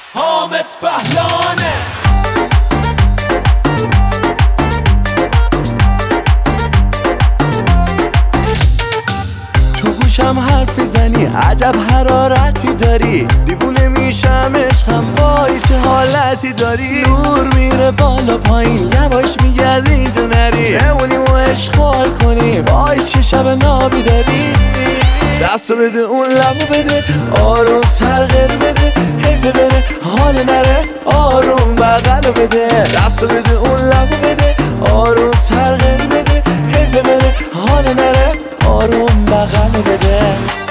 حامد بهلانه. تو گوشم حرفی زنی، عجب حرارتی داری، دیوونه میشم عشقم، وای چه حالتی داری. نور میره بالا پایین، یواش میگه از اینجا نری، بمونیم و اشغال کنیم، وای چه شب نابی داری. دستو بده اون لبو بده، آروم تر غیر بده، حیفه بره حال نره، آروم بغلو بده. دستو بده اون لبو بده، آروم تر غیر بده، حیفه بره حال نره، آروم بغلو بده.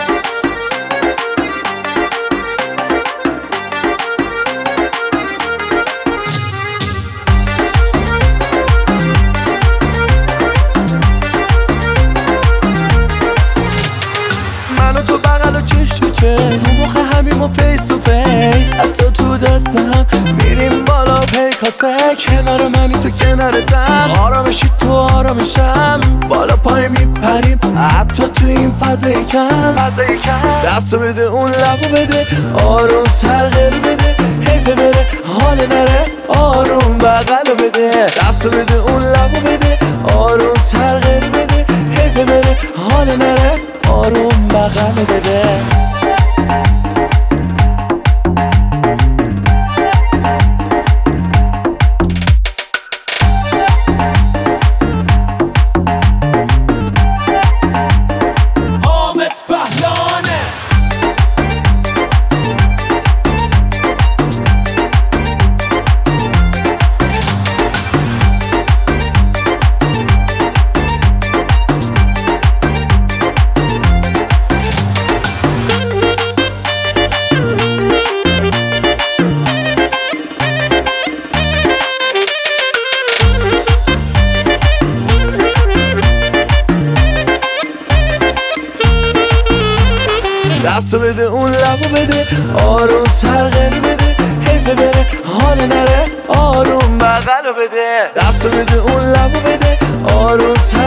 منو تو بغل و چش تو چش، رو مخ همیم و فیس تو فیس، از تو دست هم میریم بالا پیکاسه. کنار منی تو کنار دم، آرامشی تو آرامشم، بالا پای میپریم حتی تو این فضای کم. دستو بده اون لبو بده، آروم تر غیر بده، حیفه بره حال نره، آروم بغلو بده. دستو بده اون لبو بده، آروم تر غیر بده، حیفه بره حال نره، آروم بغلو بده. دستو بده اون لبو بده، آروم تر غیر بده، حیفه بره حال نره، آروم بغلو بده. دستو بده اون لبو بده، آروم تر